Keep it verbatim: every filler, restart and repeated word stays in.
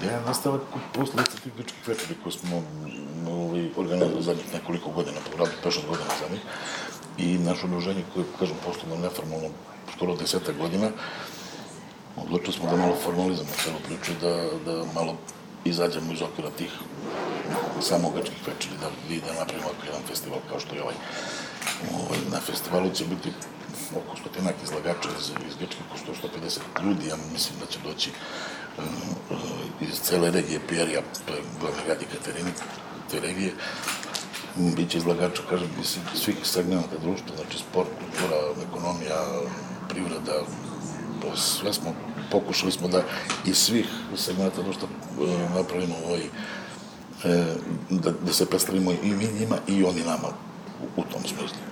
ideja nastavak posledica tih grčkih večeri koje smo ovaj, organizovali zadnjih nekoliko godina, po gradu pet šest godina zadnjih. I naše udruženje koje, kažem, poslovno neformalno skoro desetak godina, odlučili smo da malo formalizamo celu priču, da, da malo izađemo iz okvira tih samo grčkih večeri, da, da napravimo jedan festival kao što je ovaj. ovaj na festivalu će biti oko stotinak izlagača iz, iz Grčke, oko sto do sto pedeset ljudi, ja mislim da će doći uh, uh, iz cele regije Pijerija, to je glavni grad Katerini, te regije. Biće izlagača, kažem, iz svih segmenta društva, znači sport, kultura, ekonomija, privreda, sve smo, pokušali smo da iz svih segmenta društva uh, napravimo ovaj, uh, da, da se predstavimo i mi njima i oni nama u, u tom smislu.